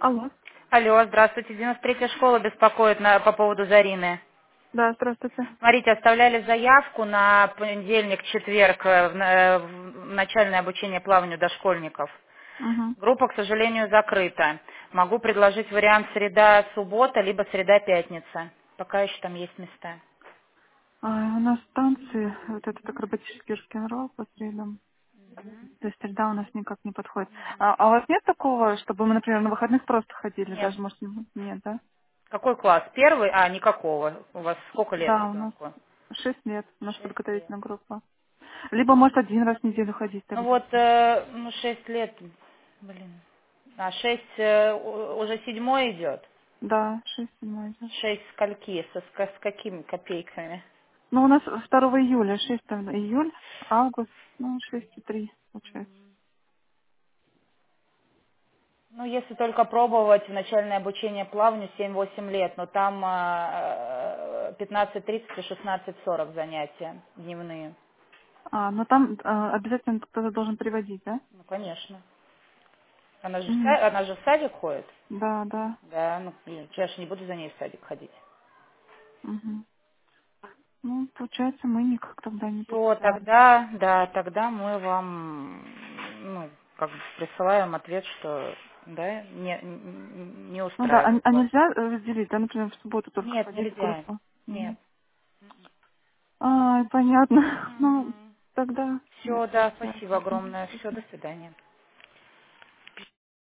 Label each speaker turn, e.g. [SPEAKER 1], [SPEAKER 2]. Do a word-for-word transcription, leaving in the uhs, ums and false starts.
[SPEAKER 1] Алло.
[SPEAKER 2] Алло, здравствуйте. девяносто третья школа беспокоит на- по поводу Зарины.
[SPEAKER 1] Да, здравствуйте.
[SPEAKER 2] Смотрите, оставляли заявку на понедельник, четверг э, в, на- в начальное обучение плаванию дошкольников.
[SPEAKER 1] Угу.
[SPEAKER 2] Группа, к сожалению, закрыта. Могу предложить вариант среда-суббота, либо среда-пятница. Пока еще там есть места.
[SPEAKER 1] А, у нас танцы, вот этот акробатический рок-н-ролл по средам. То есть среда у нас никак не подходит. А, а у вас нет такого, чтобы мы, например, на выходных просто ходили,
[SPEAKER 2] Нет.
[SPEAKER 1] даже, может, не- нет, да?
[SPEAKER 2] Какой класс? Первый? А, никакого. У вас сколько лет
[SPEAKER 1] Да, у нас
[SPEAKER 2] ребенку?
[SPEAKER 1] шесть лет, у нас
[SPEAKER 2] Шесть лет.
[SPEAKER 1] подготовительная группа. Либо, может, один раз в неделю ходить
[SPEAKER 2] Ну
[SPEAKER 1] тогда.
[SPEAKER 2] вот, э, ну, шесть лет, блин. А шесть э, у- уже седьмой идет.
[SPEAKER 1] Да, шесть, седьмой идет.
[SPEAKER 2] Шесть скольки? Со, ска- с какими копейками?
[SPEAKER 1] Ну, у нас второго июля, шесть там, июль, август, ну, шесть и три, получается.
[SPEAKER 2] Ну, если только пробовать в начальное обучение плаванию семь-восемь лет, но там э, пятнадцать тридцать и шестнадцать сорок занятия дневные.
[SPEAKER 1] А, ну там а, обязательно кто-то должен приводить, да?
[SPEAKER 2] Ну, конечно. Она же, в
[SPEAKER 1] Мгм.
[SPEAKER 2] са- она же в садик ходит.
[SPEAKER 1] Да, да.
[SPEAKER 2] Да, ну, блин, я же не буду за ней в садик ходить.
[SPEAKER 1] Мгм. Ну, получается, мы никак тогда не
[SPEAKER 2] Все,
[SPEAKER 1] попадаем.
[SPEAKER 2] тогда, да, тогда мы вам, ну, как бы присылаем ответ, что, да, не, не не
[SPEAKER 1] Ну да, а,
[SPEAKER 2] устраивает
[SPEAKER 1] а
[SPEAKER 2] вас.
[SPEAKER 1] нельзя э, разделить, да, например, в субботу только
[SPEAKER 2] Нет,
[SPEAKER 1] ходить в
[SPEAKER 2] нельзя.
[SPEAKER 1] группу?
[SPEAKER 2] Нет.
[SPEAKER 1] Нет. А, понятно. Ну,
[SPEAKER 2] Угу.
[SPEAKER 1] тогда, да,
[SPEAKER 2] Все, да, спасибо
[SPEAKER 1] получается.
[SPEAKER 2] огромное. Все, до свидания.